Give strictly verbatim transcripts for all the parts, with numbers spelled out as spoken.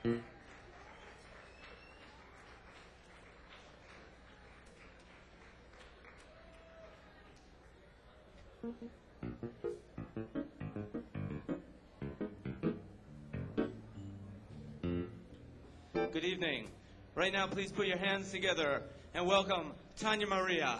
Good evening. Right now, please put your hands together and welcome Tanya Maria.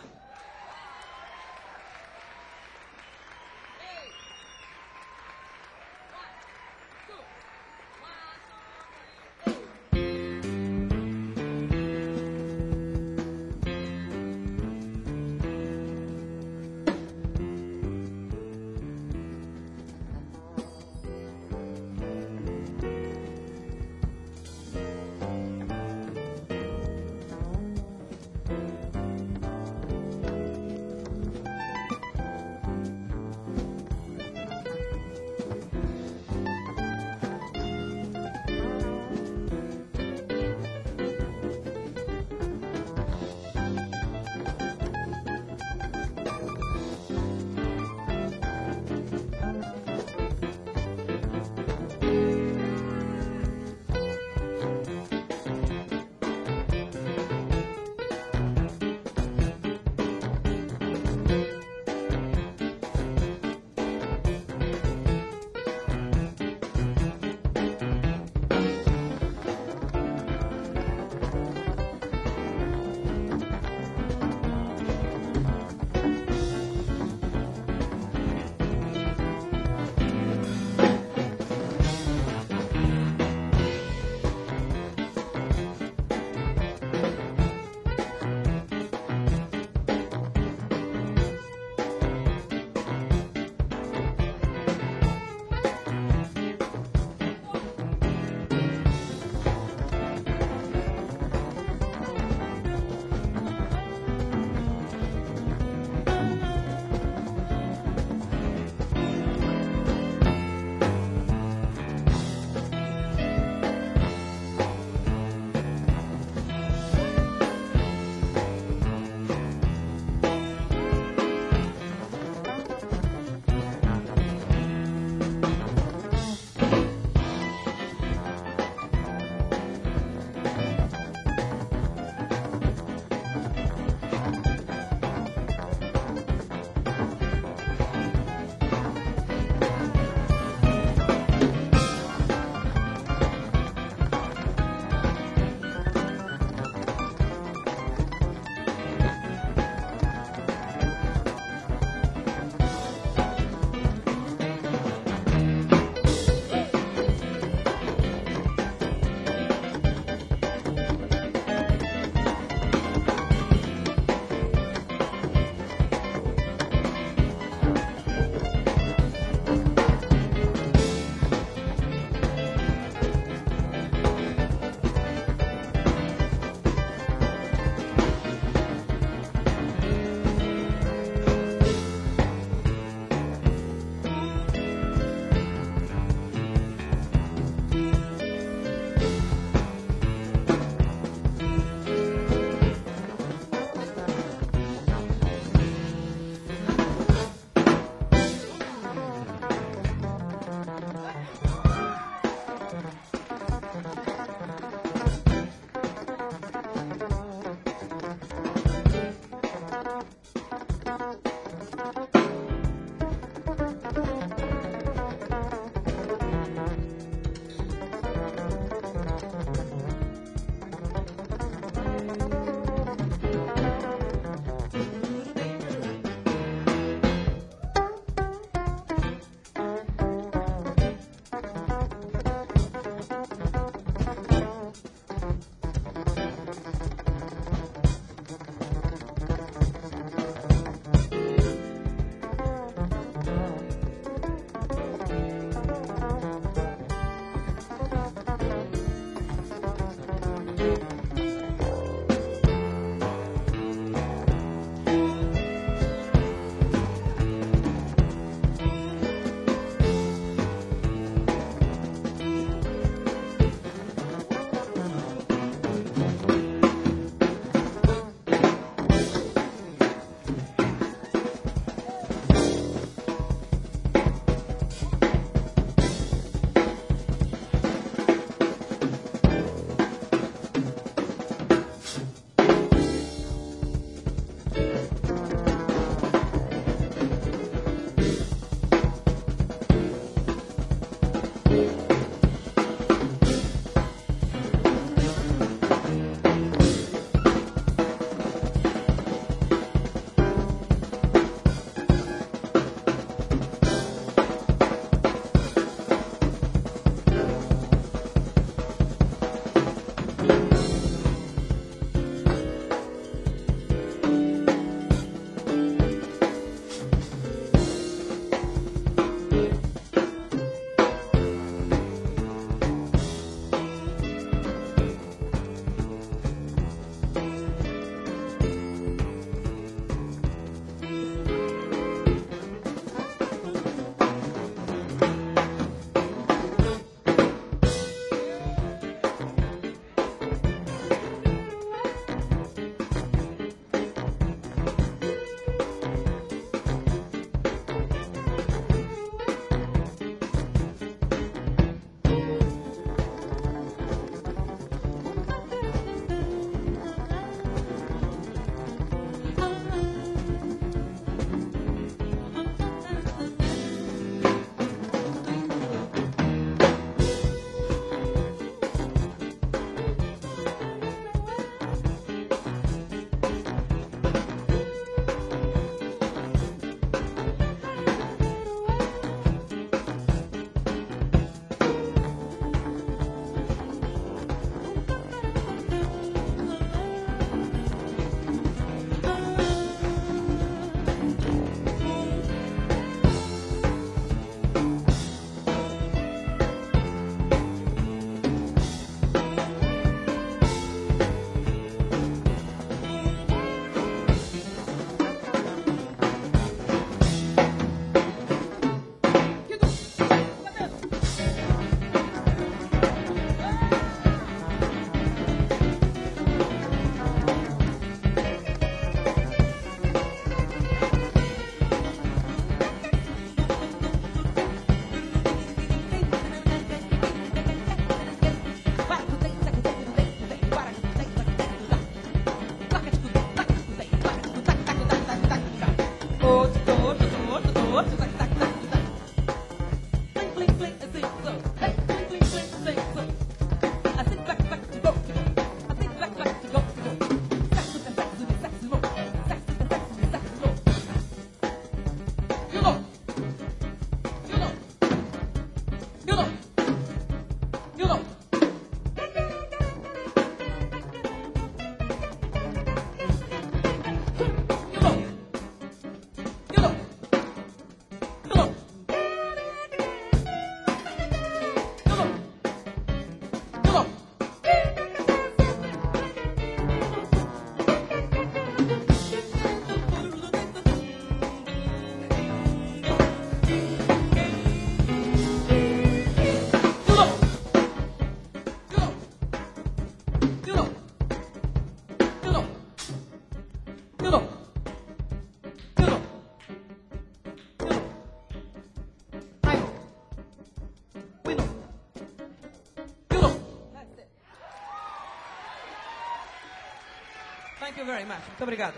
Thank you very much. Muito obrigado.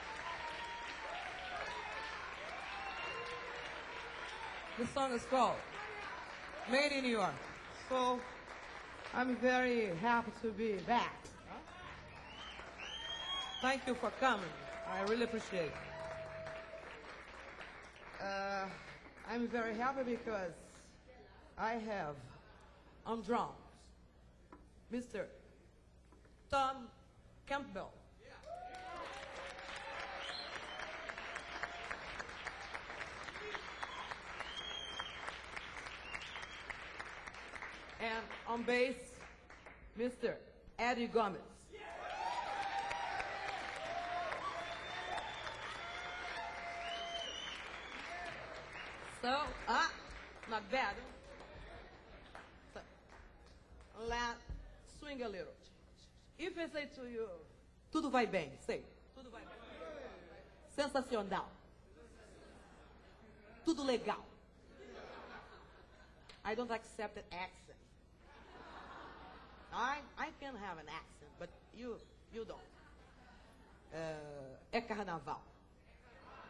The song is called Made in New York. So, I'm very happy to be back. Thank you for coming. I really appreciate it. Uh, I'm very happy because I have on drums Mister Tom Campbell. And on bass, Mister Eddie Gomez. So, ah, not bad. So, let swing a little. If I say to you, tudo vai bem, say. Tudo vai bem. Sensacional. Tudo legal. I don't accept an accent. I, I can have an accent, but you, you don't. Uh, é carnaval.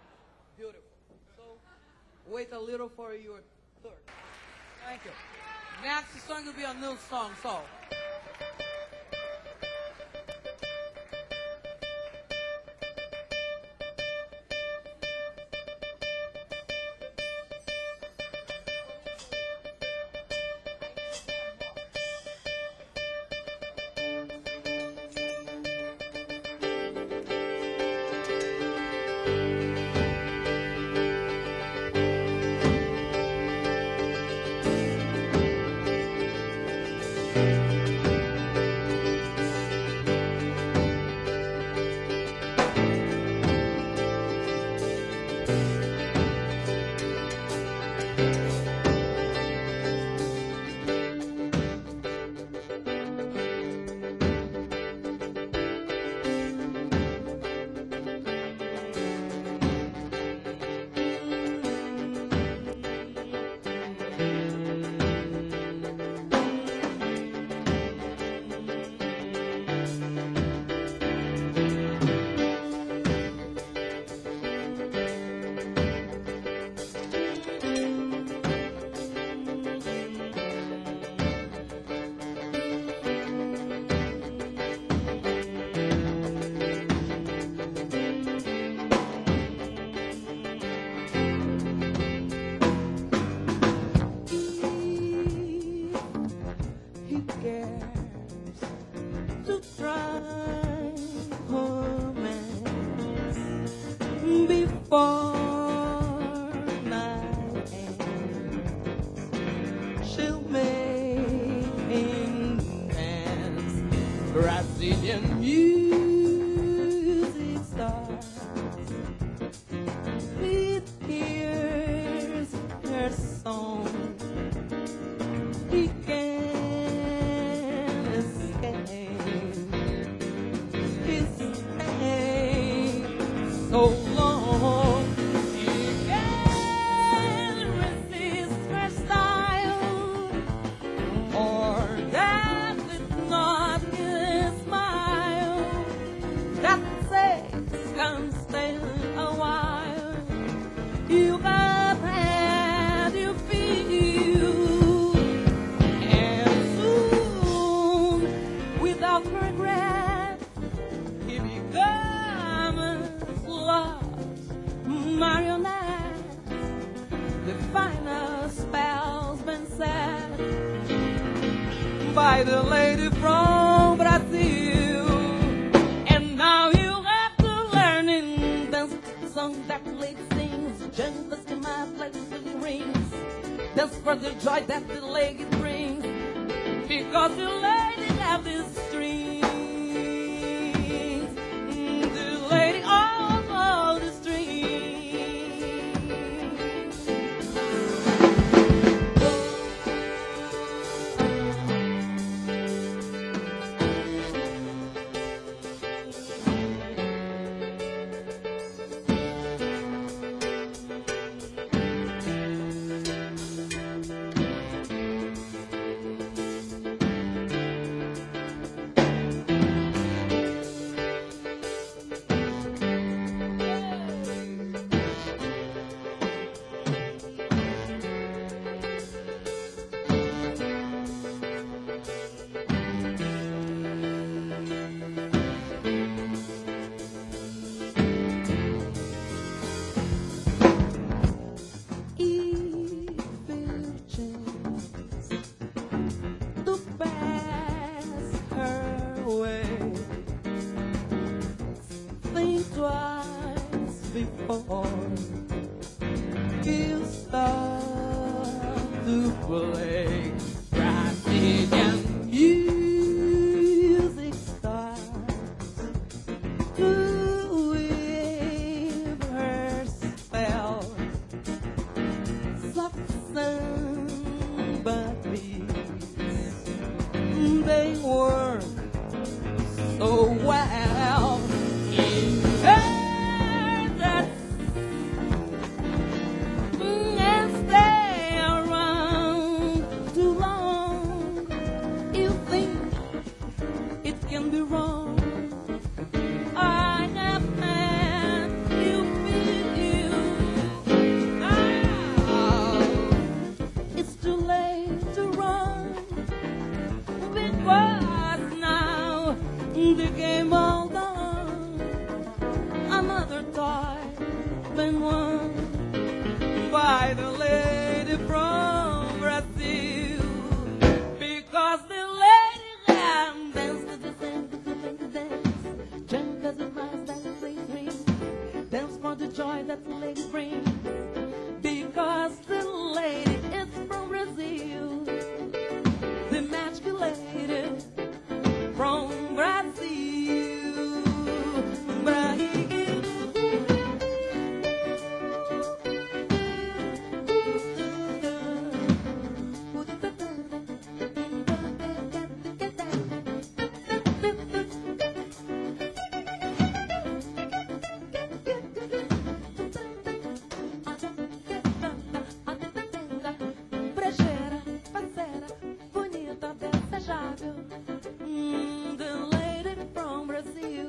Beautiful. So, wait a little for your turn. Thank you. Next song will be a new song, so. Brazilian music starts. It hears her song. He can't escape. His stay so long. He can't resist her style. Or that it's not his smile. That says come stay a while. You have had your feel, and soon, without regret, he becomes love's marionette. The final spell's been set by the lady from Brazil, and now you have to learn in dance the song that the lady sings. Gentle to my place to the rings. Dance for the joy that the lady brings, because the lady have these strings. Mm, the lady all the strings. Before you start to play Brazilian music starts to weave her spell. Soft samba beats, they work so well. In her can be wrong. I have had you feel. Ah, it's too late to run. the game all done. Another toy been won by the lady from Brazil. Because the lady can dance to the dance, to the dance. Jump as the mice that the lady brings. Dance for the joy that the lady brings. Because the lady is from Brazil. The magical lady from Brazil. Brazil. Brejeira, parceira, bonita, desejável. Mm, the lady from Brazil.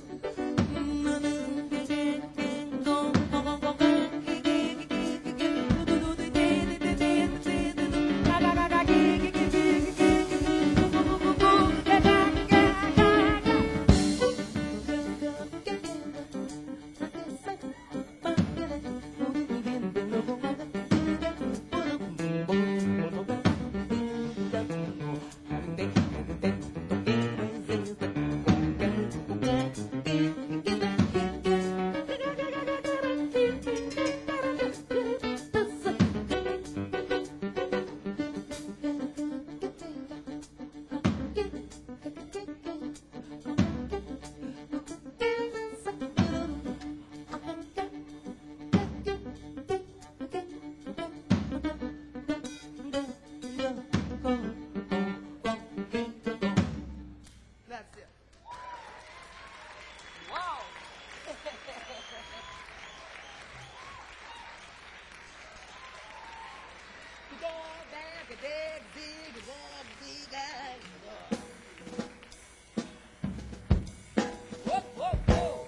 That's it. Wow. Go back, dig, dig, walk, dig, dig. Whoa, whoa, whoa.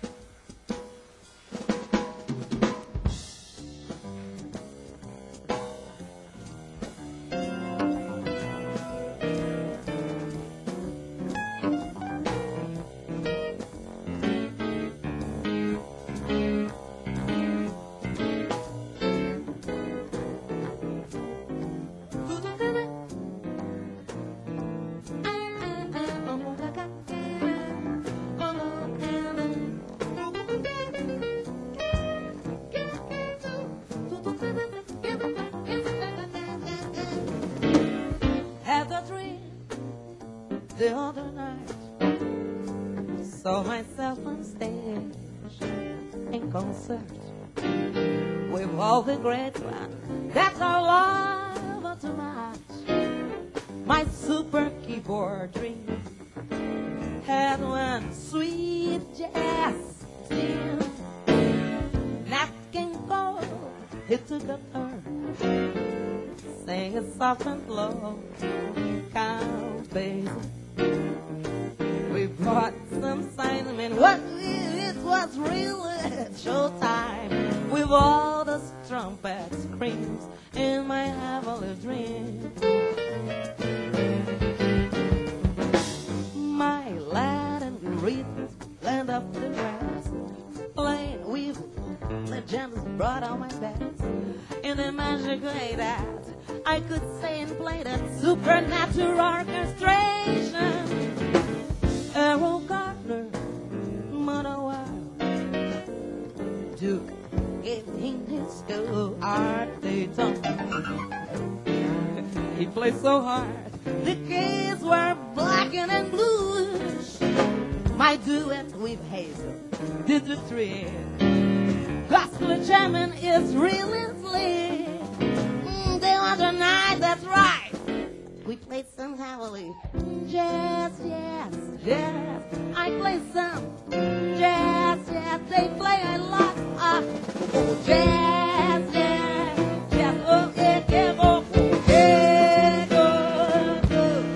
Had a dream the other night. Saw myself on stage in concert with all the great ones that are live tonight. My super keyboard dream had one sweet jazz tune. Nat King Cole, he took a turn, sang a soft and low count bass. We brought some cinnamon. What it was really showtime with all the trumpet screams in my heavenly dream. My Latin rhythms blend up the grass, playing with the gems brought on my best. In the magic way that I could say and play that supernatural orchestration. Errol Gardner, Mother Wild, Duke gave him his school art daytime. He played so hard, the keys were black and bluish. My duet with Hazel did the trick. Gospel jamming is really slick. Mm, the other night, that's right, we played some heavily jazz, jazz, jazz. I play some jazz, jazz. They play a lot of jazz, jazz, jazz. Oh, yeah, yeah, oh, oh, yeah, go, go.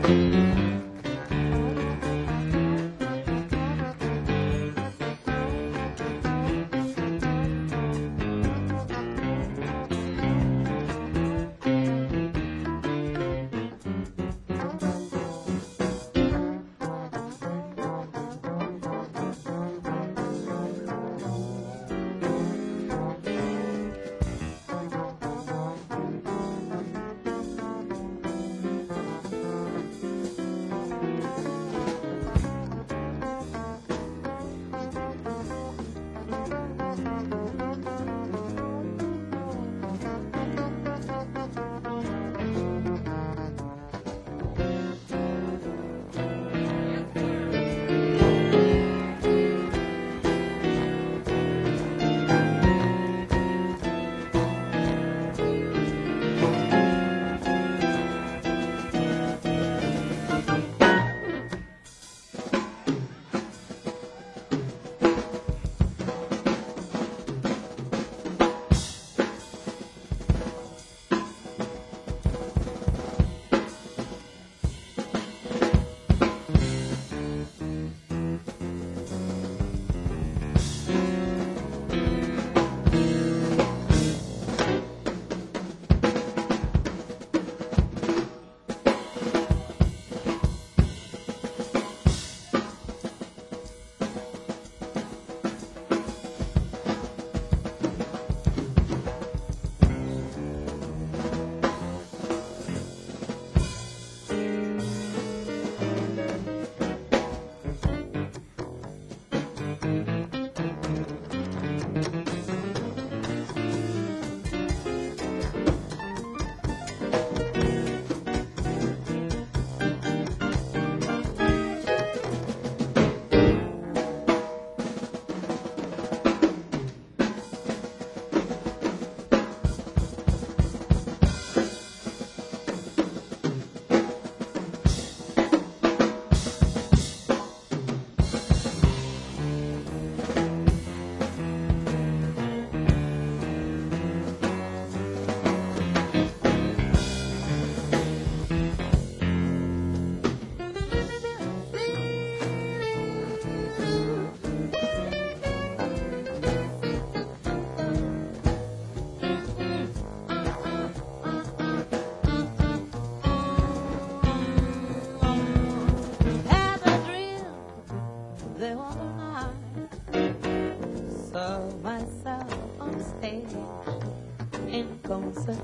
concert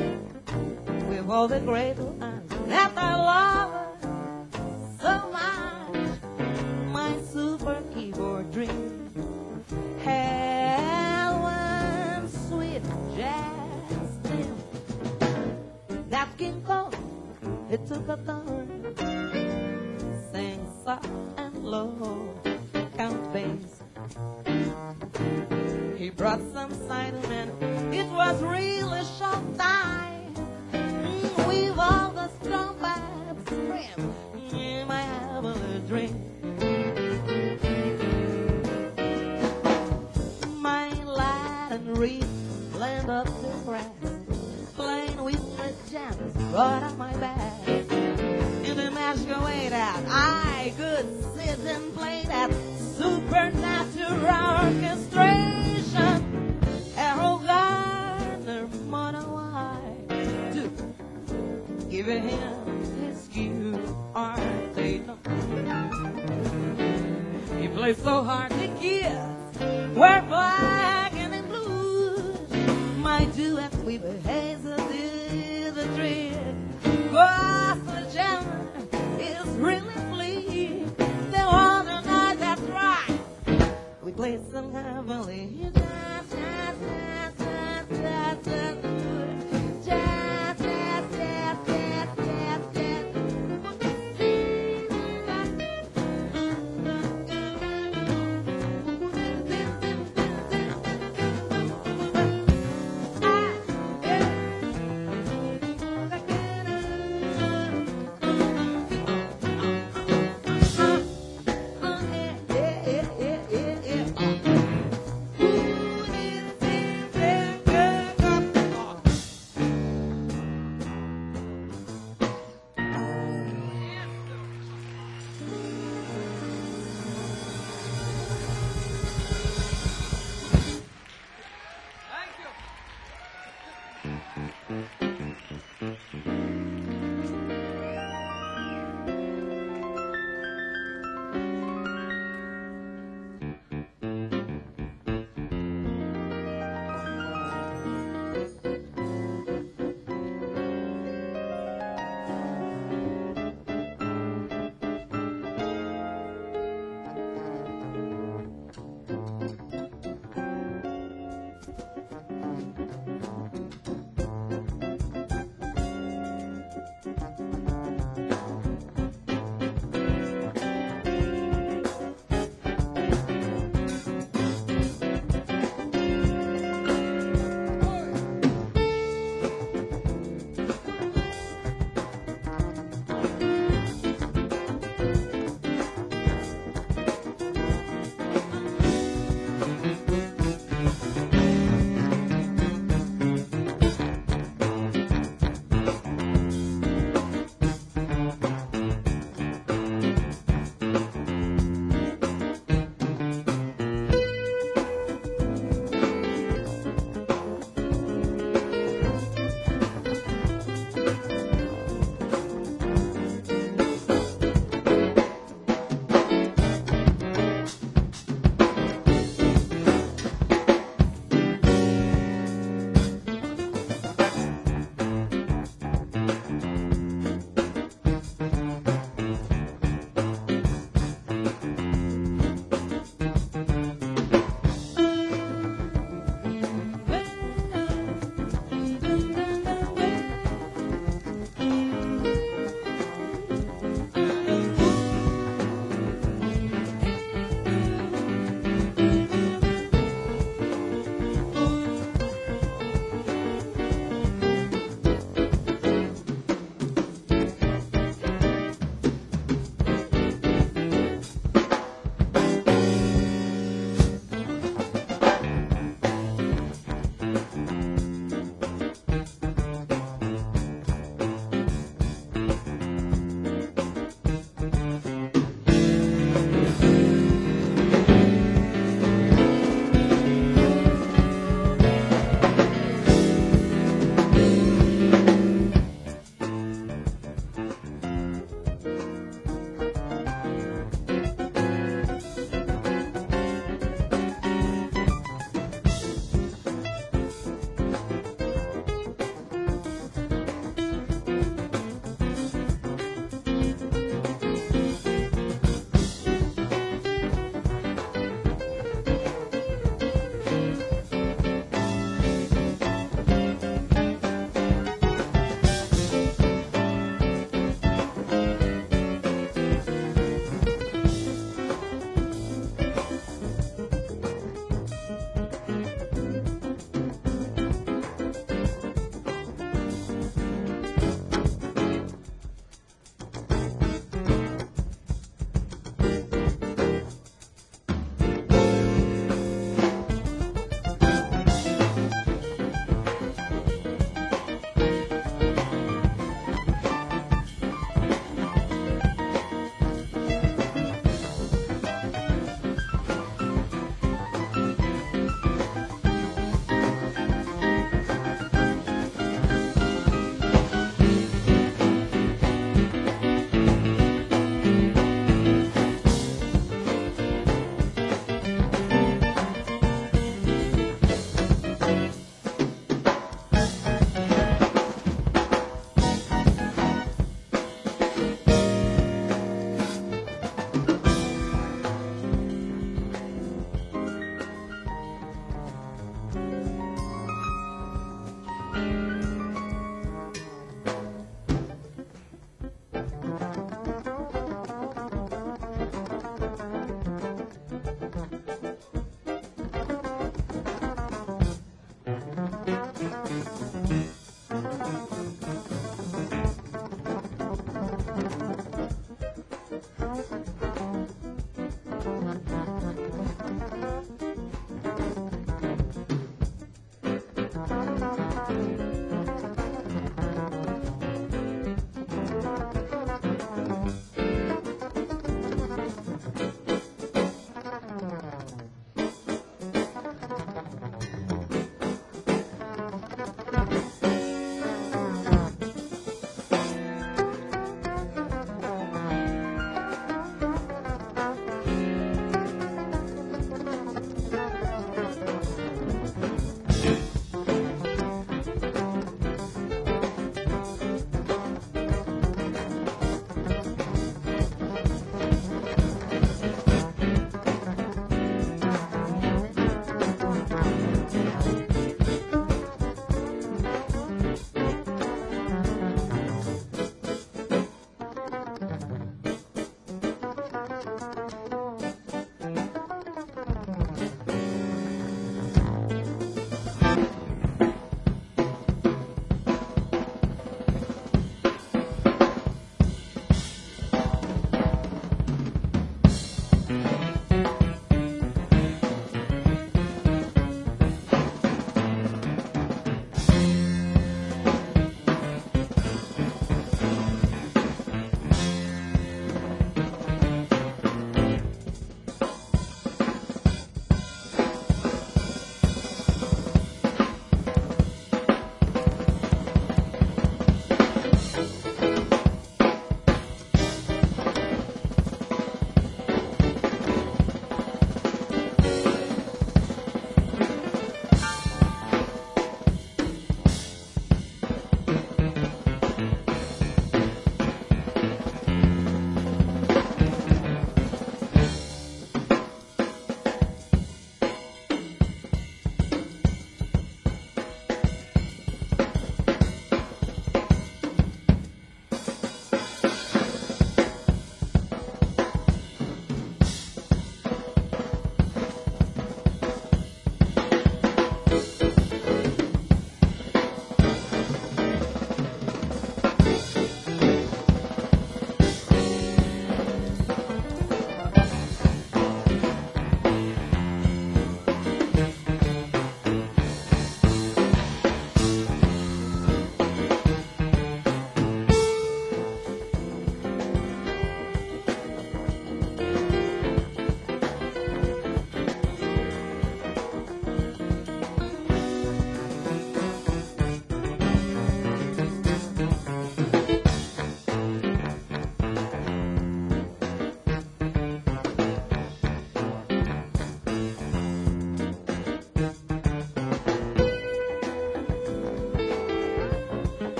with all the great lines that I love so much. My super keyboard dream had one sweet jazz thing that King Cole, it took a turn, sang soft and low, count bass. He brought some cider and it was really showtime. Mm, with all the strong vibes scream, mm, I have a dream. My Latin reed blend up the grass, playing with the gems right on my back. In the magical way that I could sit and play that supernatural orchestration. Errol Garner, Mona White, do give him his cue, aren't they? He plays so hard to kiss, we're black and in blues. My duet with the hazes is a trick, 'cause the gem is really fleet. The other night, that's right, we played some heavenly jazz, jazz, jazz, jazz, jazz, jazz, jazz, jazz, jazz, jazz, jazz, jazz.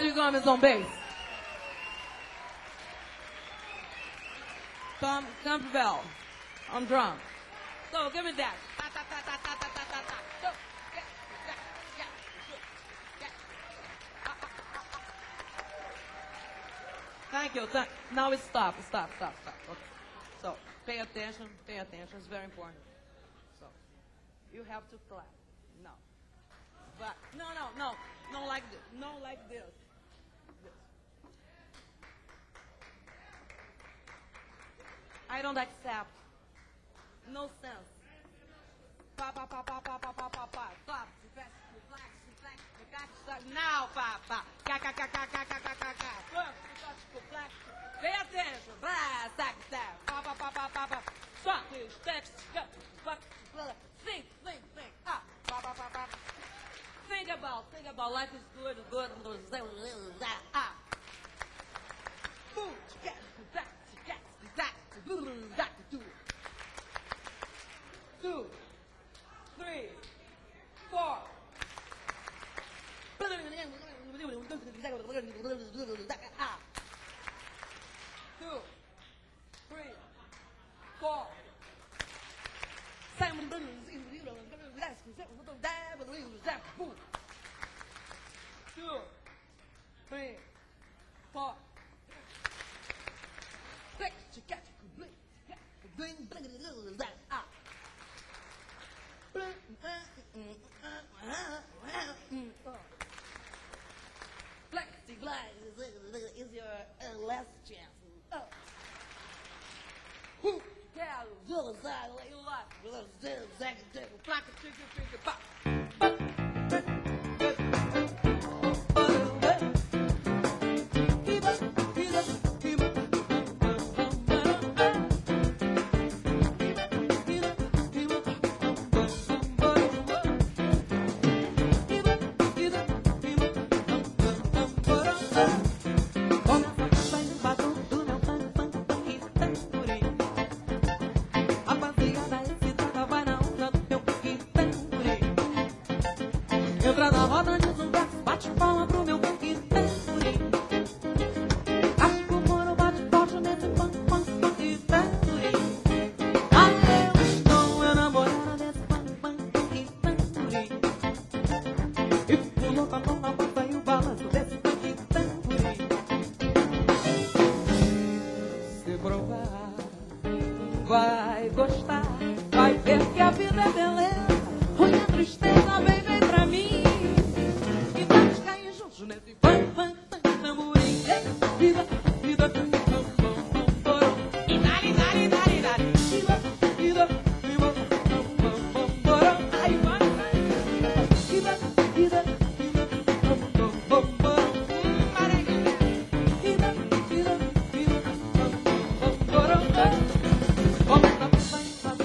Bobby Gomes on bass. Tom Campbell on drums. So give me that. Ta, ta, ta, ta, ta, ta, ta, ta, ta. So, yeah, yeah, yeah, yeah. Ah, ah, ah, ah. Thank you. Thank, now it's stop, stop, stop, stop. Okay. So pay attention, pay attention. It's very important. So you have to clap. No. But no, no, no, no like this. No like this. This. I don't accept. No sense. Pa pa pa pa pa pa pa pa pa. Stop. Relax, relax, relax. You got to start now, pa pa. Ka ka ka ka ka ka ka ka ka. Look, you got to relax. Pay attention. Blah, sack, sack. Pa pa pa pa pa pa. Stop. Steps. Think, think, think. Ah. Pa pa pa pa. Think about, think about life is good, good. Ah. Boom. Get that, get that, that, do. Two, three, four. Ah. Two, three, four. Two, three, four. Six, get ah. Plexiglass is your uh, last chance. Oh. Who quero usar o lá? Placa, fica, fica, pá. Entra na roda de zumba, bate palma pro meu funk tamburi. Acho que o moro bate forte nesse funk, funk, funk tamburi. Ah, eu estou enamorada desse funk, funk, funk tamburi. E fico louca, louca, louca e o balanço desse funk tamburi. Se provar, vai gostar, vai ver que a vida é beleza. Onde a tristeza vem, vem pra mim. E vamos cair juntos nesse funk, funk, funk, tamborim. Vida, vida, vida, bom, bom, bom. E dali, dali, dali, dali. Vida, vida, vida, bom, bom, bom, bom. Aí vai, vai. Vida, vida, vida, bom, bom, bom, bom. Vida, vida, vida, bom, bom, bom, bom. Vamos lá, vai, vai.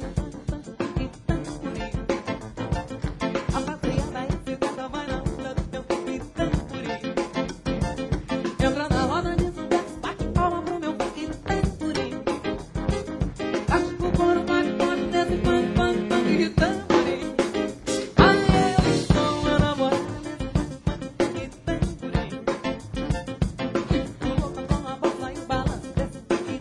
Entra na roda de zumba, bate palma pro meu funk tamburi. Acho que o coro bate forte nesse funk, funk, funk tamburi. Ah, eu estou enamorada desse funk, funk tamburi. Fico louca com a bola e o balanço desse funk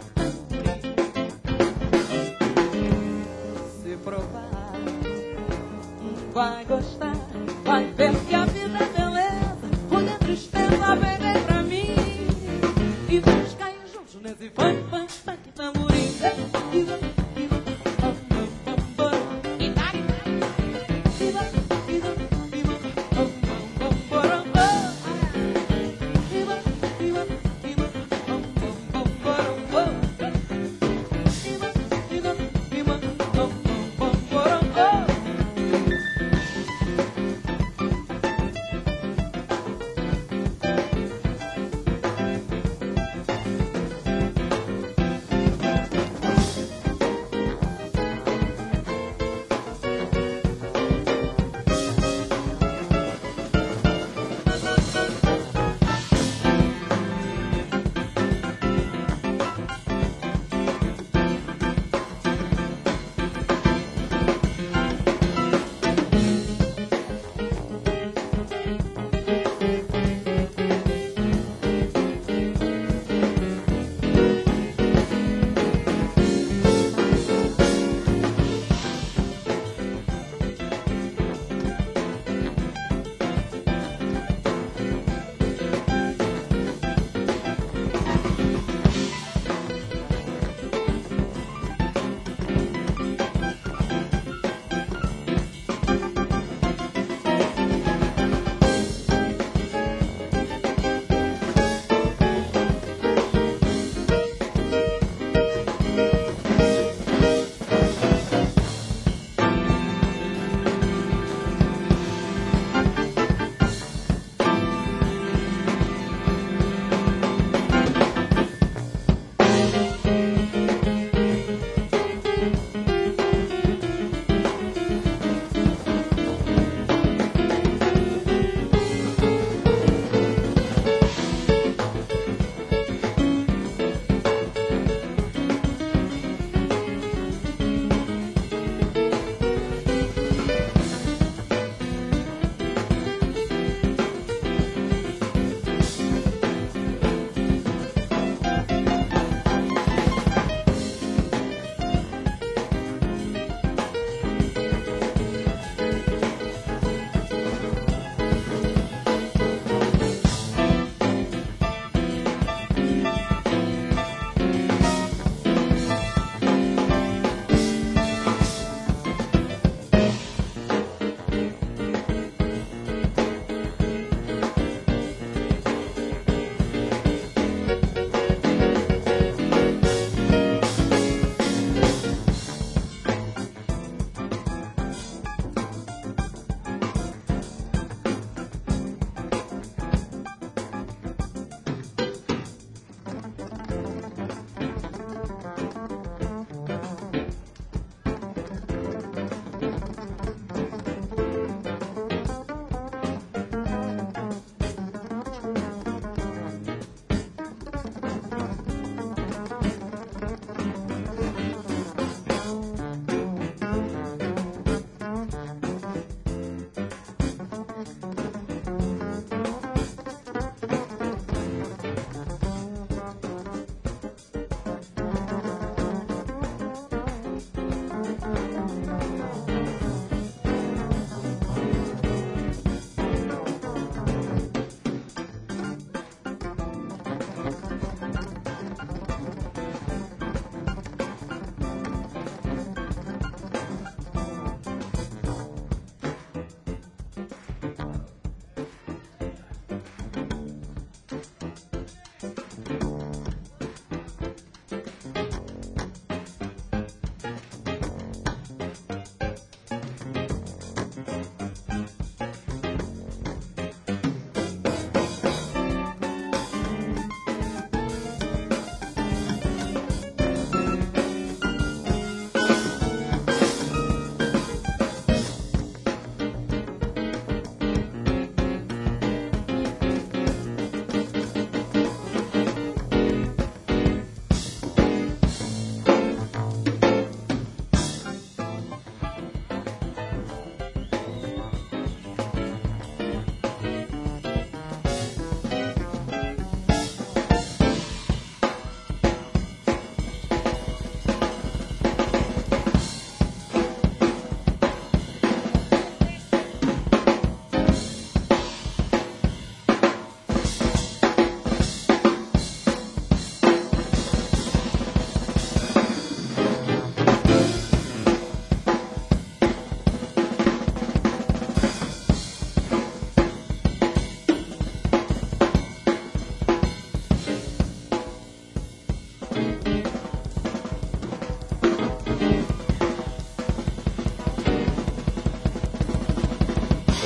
tamburi. Se provar, vai gostar, vai ver que a vida é beleza. Onde a tristeza vem, vem pra mim. E vamos cair juntos nesse funk, funk, funk, tamborim. Viva, viva, bom, bom, bom, bom. E dali, viva, viva, viva, bom, bom, bom, bom, bom. Viva, viva, viva, bom, bom, bom, bom, bom. Viva, viva, viva, bom, bom, bom, bom, bom.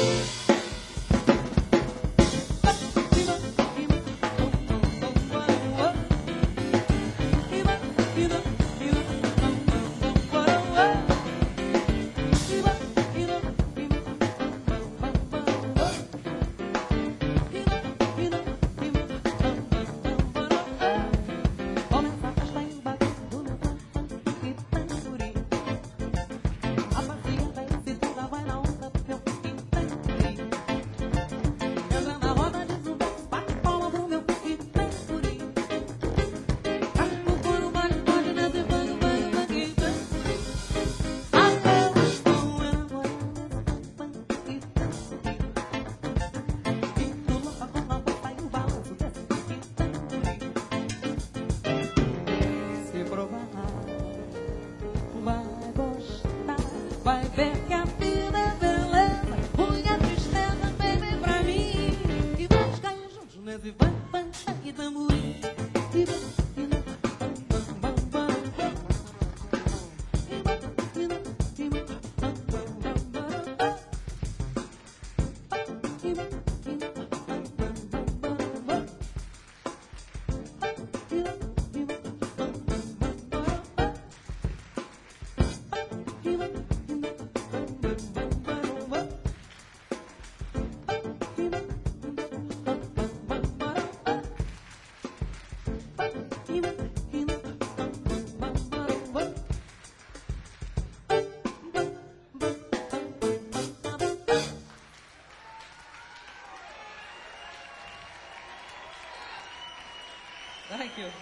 Thank you.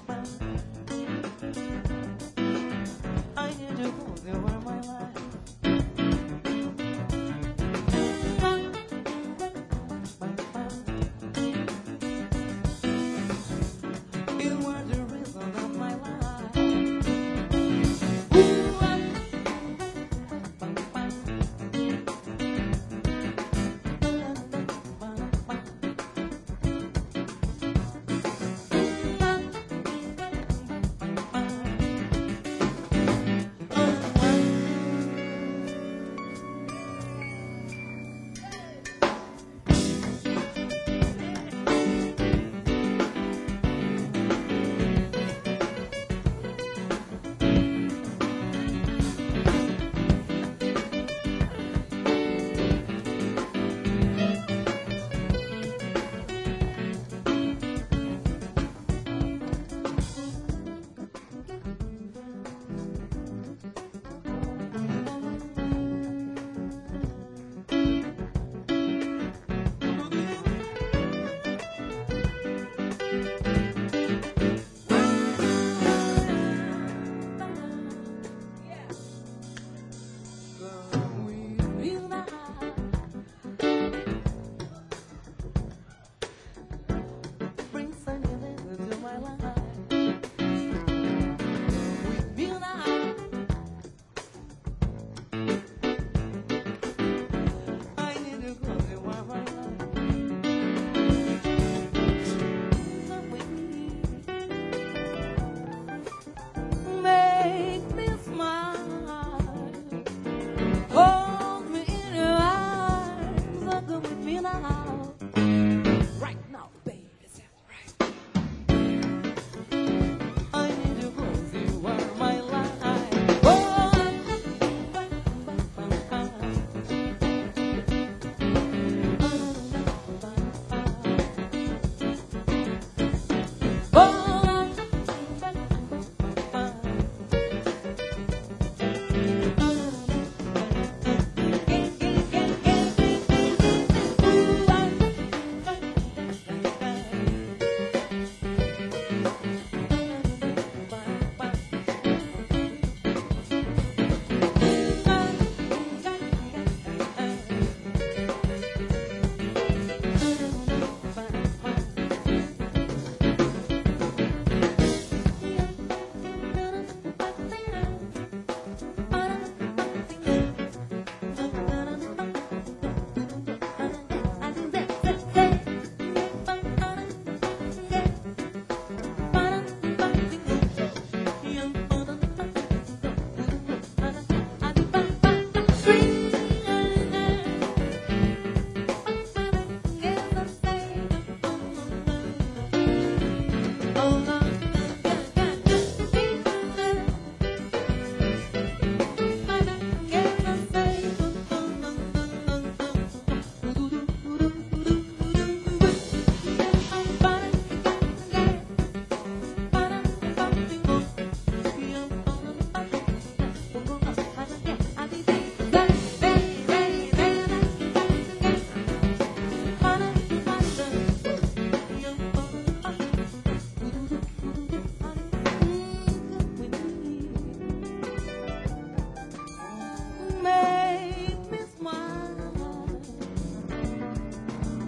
I need you 'cause you are my life.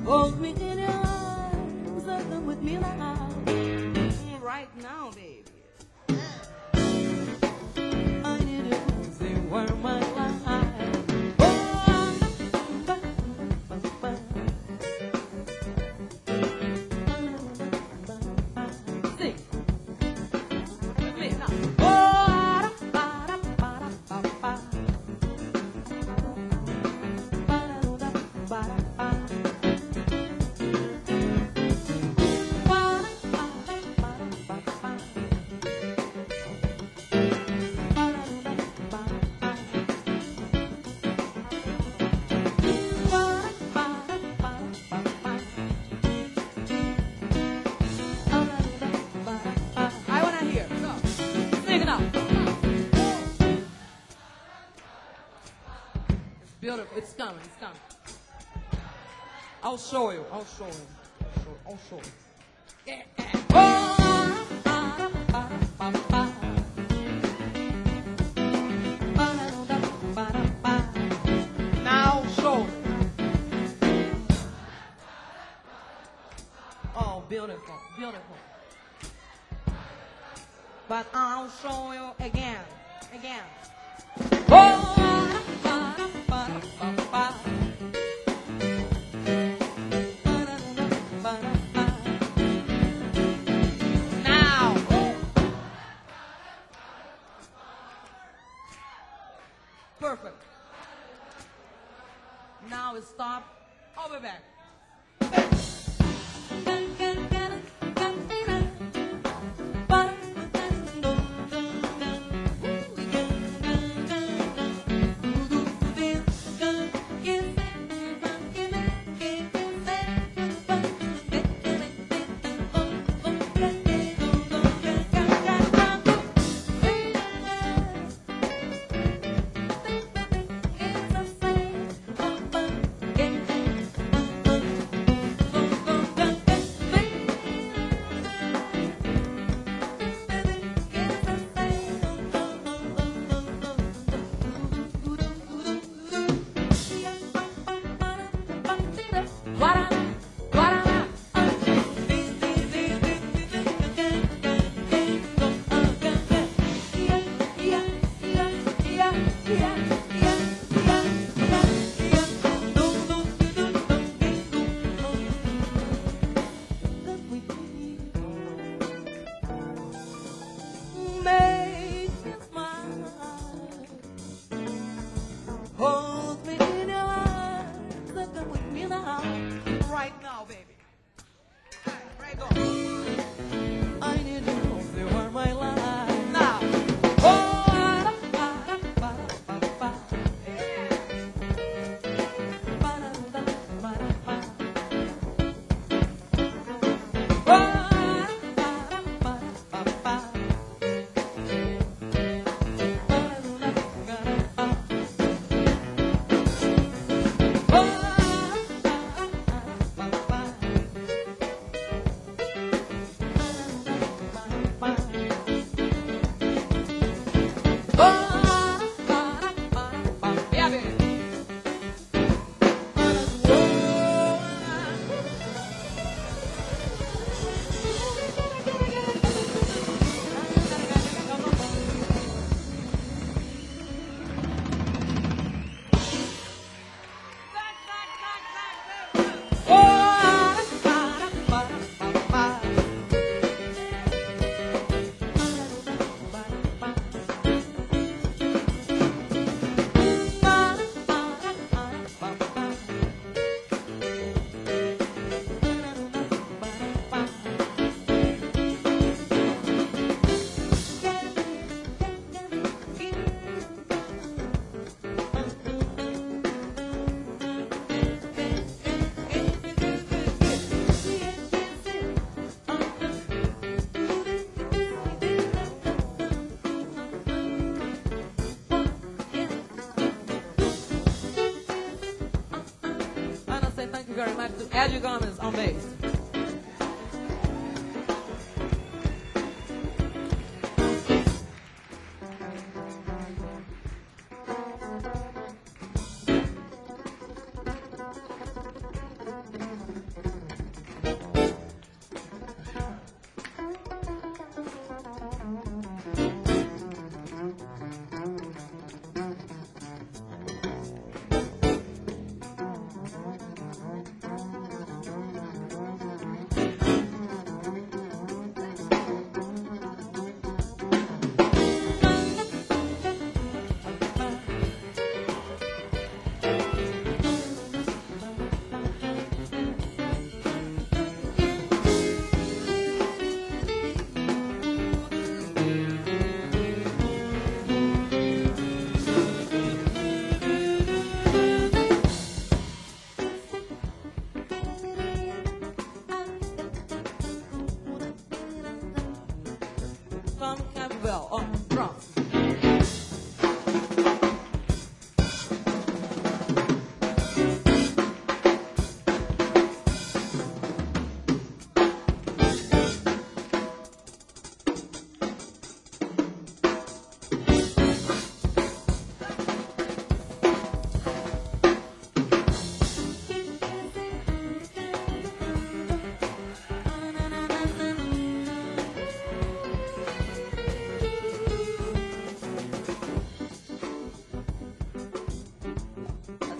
Hold me in your arms, so come with me now. Right now, baby. I need you to were my life. Sing with me now. I wanna hear. Go. Sing it now. It's beautiful. It's coming. It's coming. I'll show you. I'll show you. I'll show you. I'll show you. Yeah, yeah. Now show. Oh, beautiful, beautiful. But I'll show you again, again. Now. Perfect. Now stop. I'll be back. Hold me in your arms, come with me now. Right now, baby. Hey, right on. I need you, you are my life. Now. Oh, yeah, baby. I want to say thank you very much to Eddie Gomez on bass.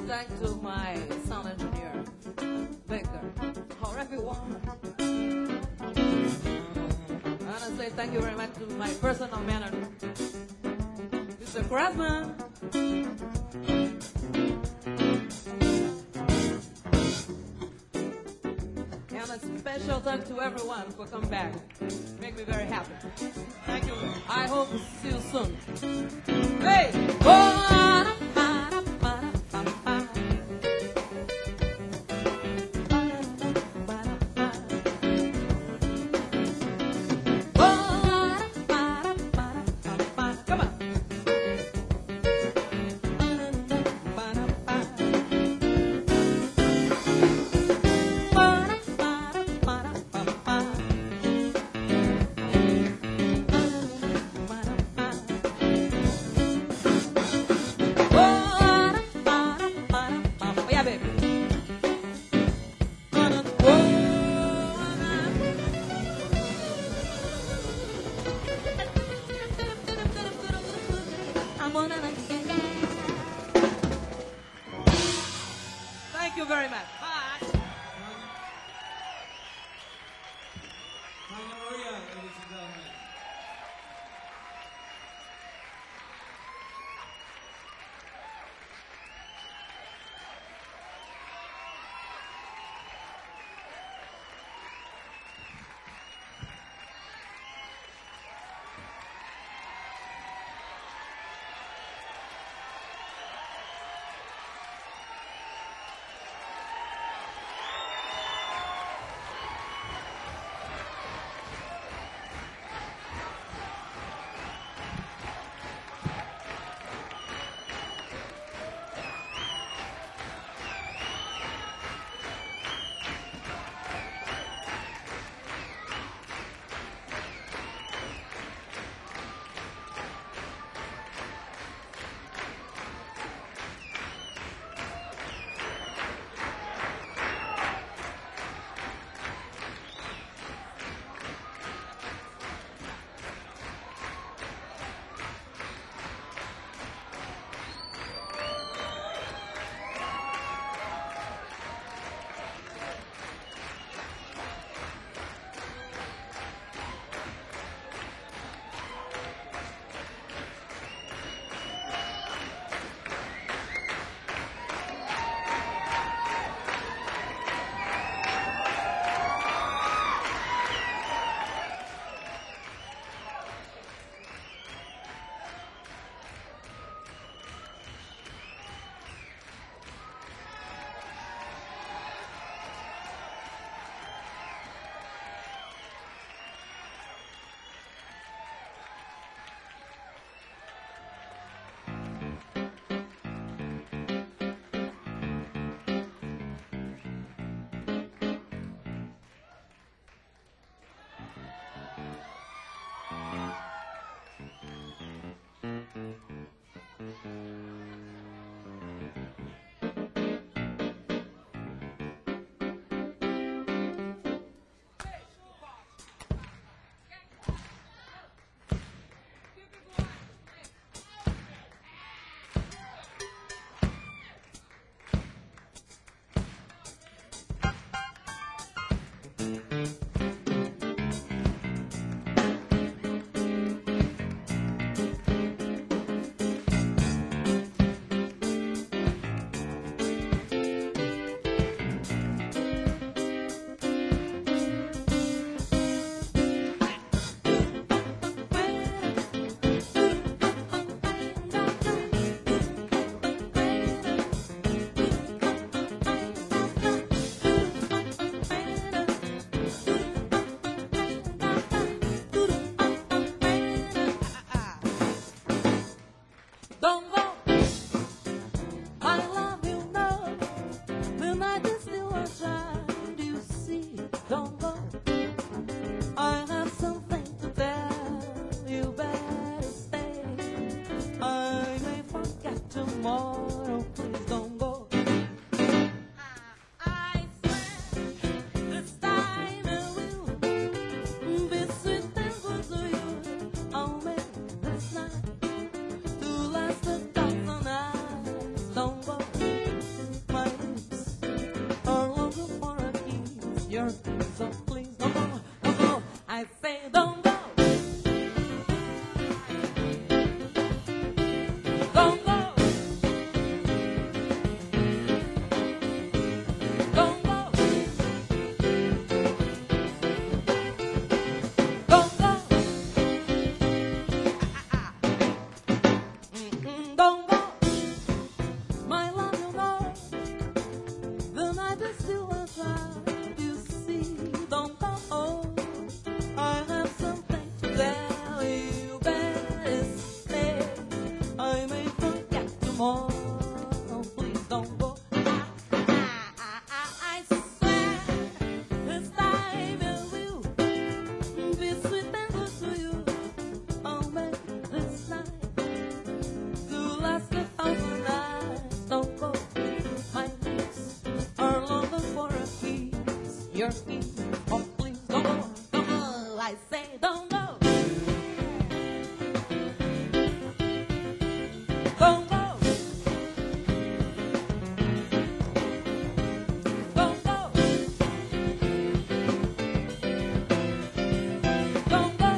thank to my sound engineer, Baker, or everyone. I want to say thank you very much to my personal manager, Mister Craftsman. And a special thank to everyone for coming back. Make me very happy. Thank you. I hope to see you soon. Hey! Oh, come on. Yeah, baby. Thank you very much. Bye. Tanya Maria, ladies and gentlemen. more. Oh, please don't go. I, I, I, I swear this time it will be sweet and good to you. Oh, make this night to last a thousand nights. Don't go. My lips are longing for a kiss. Your kiss. Oh, please don't go. Don't go. I say don't go. Don't go. Don't go. Don't go.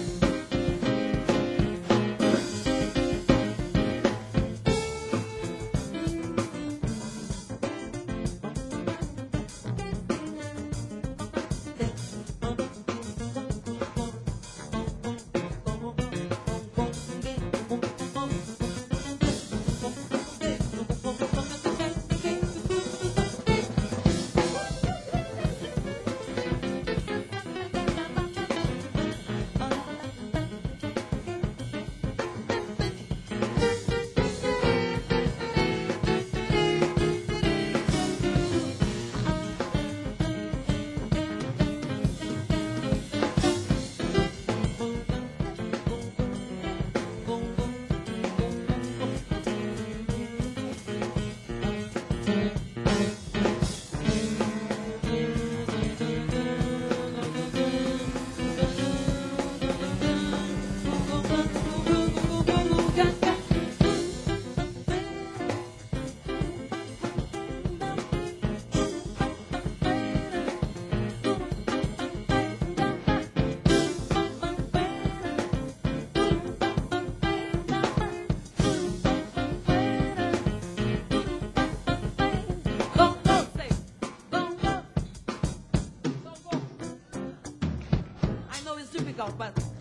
Don't go, say, don't go. Don't go. I know it's difficult, but